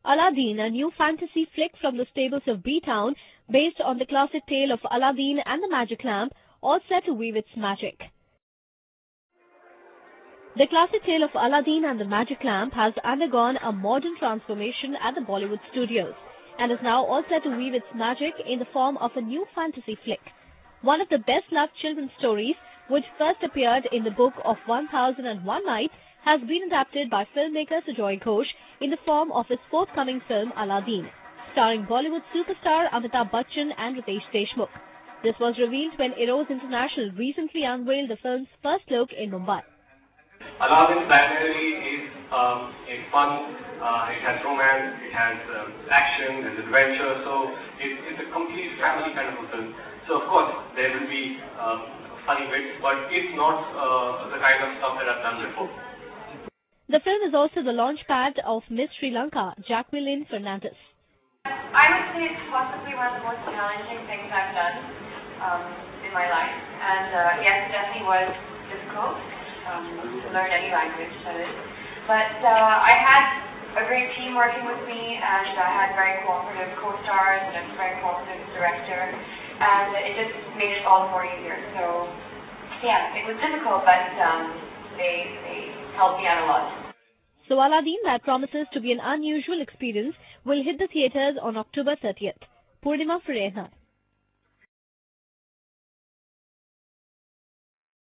Aladdin, a new fantasy flick from the stables of B-Town, based on the classic tale of Aladdin and the Magic Lamp, all set to weave its magic. The classic tale of Aladdin and the Magic Lamp has undergone a modern transformation at the Bollywood studios and is now all set to weave its magic in the form of a new fantasy flick. One of the best-loved children's stories, which first appeared in the book of 1001 Nights, has been adapted by filmmaker Sujoy Ghosh in the form of his forthcoming film Aladdin, starring Bollywood superstar Amitabh Bachchan and Ritesh Deshmukh. This was revealed when Eros International recently unveiled the film's first look in Mumbai. Aladdin primarily is fun, it has romance, it has action, there's adventure, so it's a complete family kind of a film. So of course there will be funny bits, but it's not the kind of stuff that I've done before. The film is also the launchpad of Miss Sri Lanka, Jacqueline Fernandez. I would say it's possibly one of the most challenging things I've done in my life, and yes, it definitely was difficult to learn any language, that is. But I had a great team working with me, and I had very cooperative co-stars and a very cooperative director, and it just made it all the more easier. So yeah, it was difficult, but they helped me out a lot. So Aladdin, that promises to be an unusual experience, will hit the theatres on October 30th. Purnima for Rehan.